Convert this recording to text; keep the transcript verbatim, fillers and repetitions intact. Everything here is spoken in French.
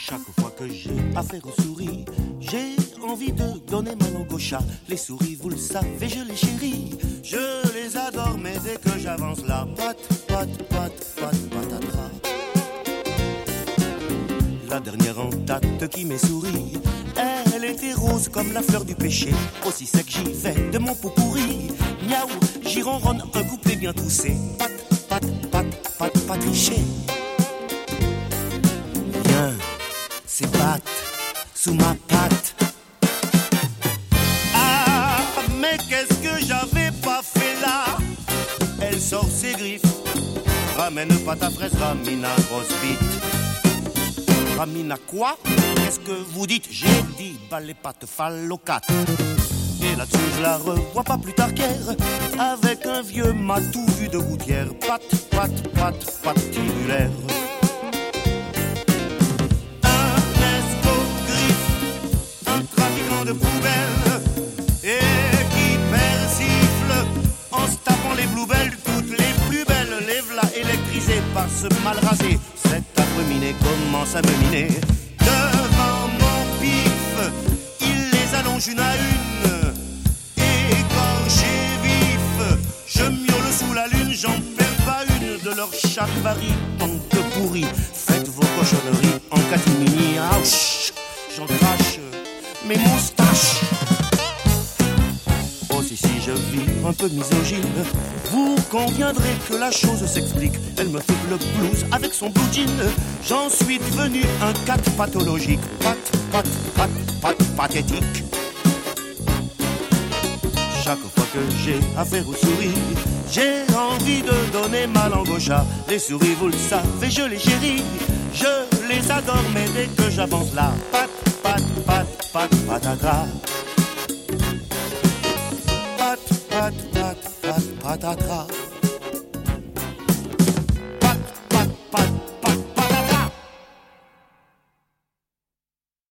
Chaque fois que j'ai affaire aux souris, j'ai envie de donner ma langue au chat. Les souris, vous le savez, je les chéris. Je les adore, mais dès que j'avance la patte, patte, patte, patte, patatras. La dernière en date qui m'est souris, elle était rose comme la fleur du péché. Aussi sec j'y vais de mon pot pourri. Miaou, j'y ronronne un couplet bien toussé. Patte, patte, patte, patte, pas tricher. Viens, c'est patte sous ma patte. Ah, mais qu'est-ce que j'avais pas fait là? Elle sort ses griffes, ramène pâte à fraise, ramina grosse bite. Ramina quoi? Qu'est-ce que vous dites? J'ai dit bah les pattes phallocates. Et là-dessus je la revois pas plus tard qu'hier, avec un vieux matou vu de gouttière. Patte, patte, patte, patte tubulaire. De poubelles et qui persifle en se tapant les bluebelles, toutes les plus belles, les v'là électrisées par ce mal rasé. Cet affreux minet commence à me miner devant mon pif. Il les allonge une à une, égorgés vifs. Je miaule sous la lune, j'en perds pas une de leur charivari. Bande de pourris, faites vos cochonneries en catimini. Ouch, j'en crache mes moustaches. Aussi si je vis un peu misogyne, vous conviendrez que la chose s'explique. Elle me fait le blues avec son blue jean. J'en suis devenu un cat pathologique. Pat, pat, pat, pat, pathétique. Chaque fois que j'ai affaire aux souris, j'ai envie de donner ma langue au chat. Les souris, vous le savez, je les chéris. Je les adore, mais dès que j'avance là, pat, pat, pat, pat, patatras. Pat, pat, pat, pat, patatras.